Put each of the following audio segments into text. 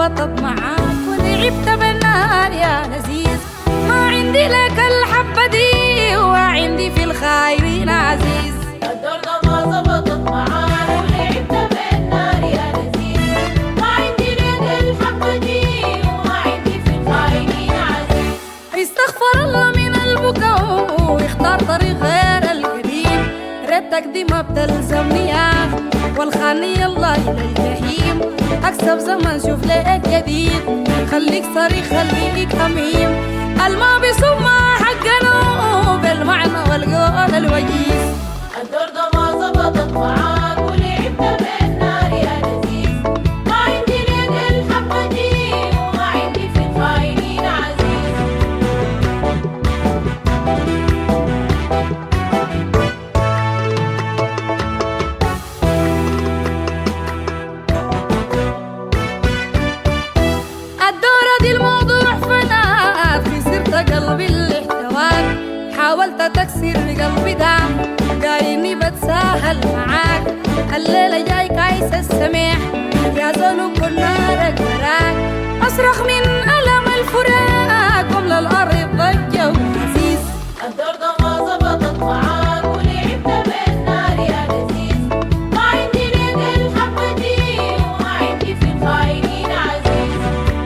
زبطت معاك ولعبت بالنار يا لذيذ. ما عندي لك الحبة دي وعندي في الخايرين عزيز. الدور ده ما زبطت معاك ولعبت بالنار يا لذيذ. ما عندي لك الحبة دي وعندي في الخايرين عزيز. استغفر الله من البكاء واختار طريق غير القديم. ريتك دي ما بتلزمني والخاني الله إلى الجحيم. أكسب زمن شوف لك جديد. خليك صريخ خليك هميم. الماضي ثم حقنا بالمعنى والقول الوجيز. الدور ده ما زبطت معاك ولعبت بالنار يا لذيذ. ما عندي لك الحبة دي وما عندي في الخاينين عزيز. الدورة دي الموضوع فنات في سرت قلبي اللي احتواك. حاولت تكسر قلبي ده قايني بتساهل معاك. الليلة جاي كايس السميح يا زول كنا نارك براك. أصرخ من ألم الفراق قبل الأرض ضجة وعزيز. الدور ده ما زبطت معاك ولعبت بالنار يا لذيذ. ما عندي لك الحبة دي وما عندي في الخاينين عزيز.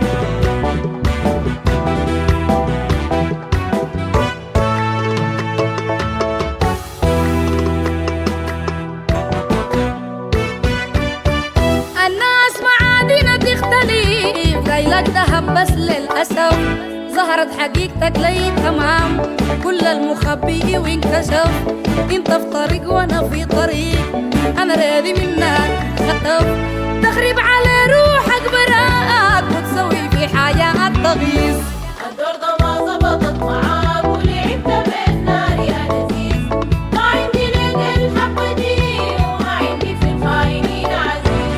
الناس معادنا تختلف جايلك دهب بس للأسف. ظهرت حقيقتك لي تمام كل المخبي وانكشف. انت في طريق وانا في طريق. انا راضي منك خطف تخرب على روحك براك وتسوي في حاجات تغيظ. الدور ده ما زبطت معاك ولعبت بالنار يا لذيذ. ما عندي لك الحبة دي وما عندي في الخاينين عزيز.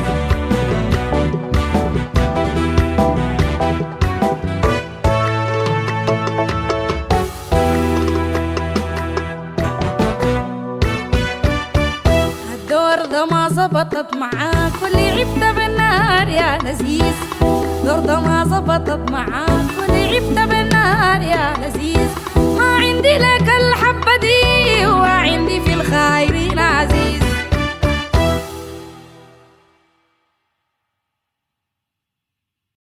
الدور ده ما زبطت معاك ولعبت بالنار يا لذيذ. الدور ده ما زبطت معاك ولعبت بالنار يا لذيذ. ما عندي لك الحبة دي وعندي في الخايرين عزيز.